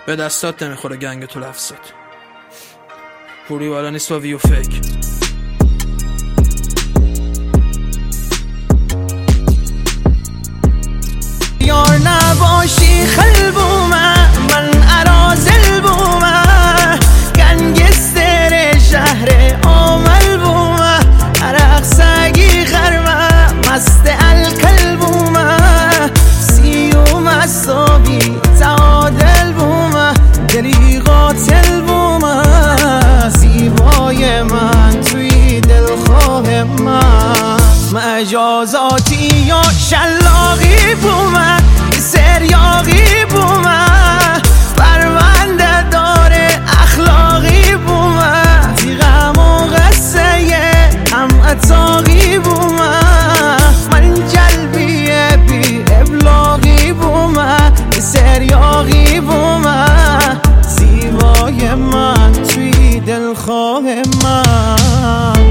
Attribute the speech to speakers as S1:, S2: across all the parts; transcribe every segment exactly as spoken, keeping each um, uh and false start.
S1: به دستات نمیخوره گنگ تو لفظات. پوری والا نیست با ویو فیک.
S2: یار نباشی خلبومه من ارازل بومه گنگستر شهر آمل بومه عرق سگی خرمه مست الکل بومه سیوم اصابی تعادل بومه دلی قاتل بومه زیبای من توی دلخواه من مجازاتی یا شلاقی بومه سریاقی بومه پرونده داره اخلاقی بومه تیغم و قصه هم اتاقی بومه من جلبیه بی ابلاغی بومه سریاقی بومه زیبای من توی دلخواه من.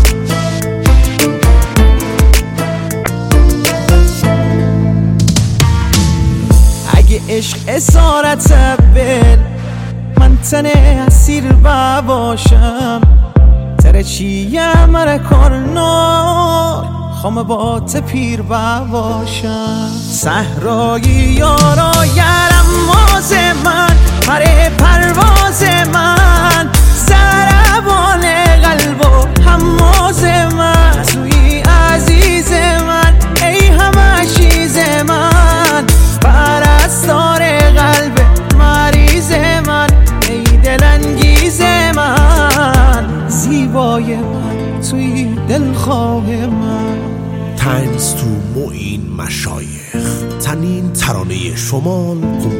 S2: عشق اسارت بل من تنه اسیر باشم تره چیه مره کارنا خام با تپیر باشم صحرایی یارا یرم ماز من پره پرواز من زربان قلب و هماز من توی عزیز من ای همه چیز من پرستار قلب مریض من ای دلانگیز من زیبای من توی دلخواه من.
S3: تنز تو معین مشایخ تنین ترانه شمال